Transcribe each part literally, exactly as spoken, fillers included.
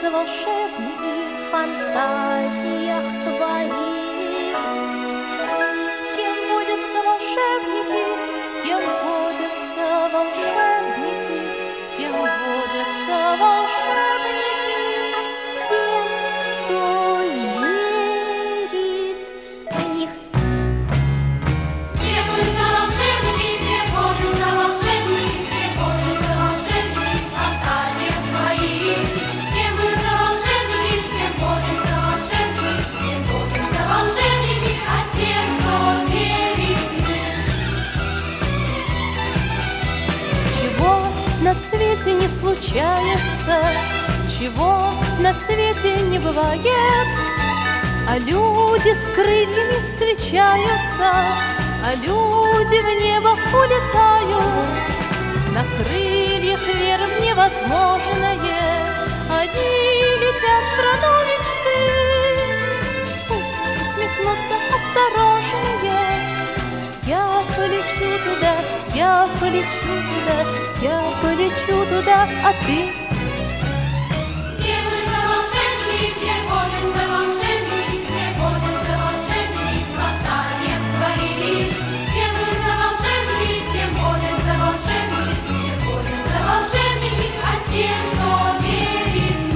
водятся волшебники в фантазиях твоих? С кем водятся волшебники, с кем водятся волшебники, с кем водятся волшебники, а с тем, кто верит в них. Где водятся волшебники, где водятся волшебники, где водятся волшебники в фантазиях твоих? С кем водятся волшебники, с кем водятся волшебники, с кем водятся волшебники, а с тем, кто верит в них. Чего на свете не случается, чего на свете не бывает, а люди с крыльями встречаются, а люди в небо улетают. На крыльях веры в невозможное, они летят в страну мечты. Пусть усмехнутся осторожные. Я полечу туда, я полечу туда, я полечу туда, а ты? Где водятся волшебники, где водятся волшебники, где водятся волшебники в фантазиях твоих? С кем водятся волшебники, с кем водятся волшебники, с кем водятся волшебники, а с тем, кто верит в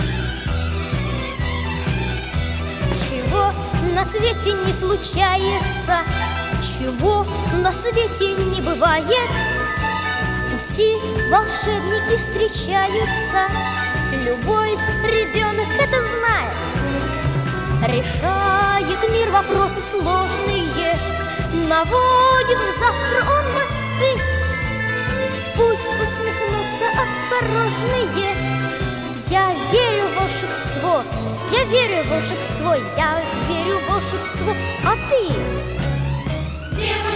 них. Чего на свете не случается, чего на свете не бывает, в пути волшебники встречаются, любой ребенок это знает. Решает мир вопросы сложные, наводит в завтра он мосты. Пусть усмехнутся осторожные. Я верю в волшебство, я верю в волшебство, я верю в волшебство, а ты? Где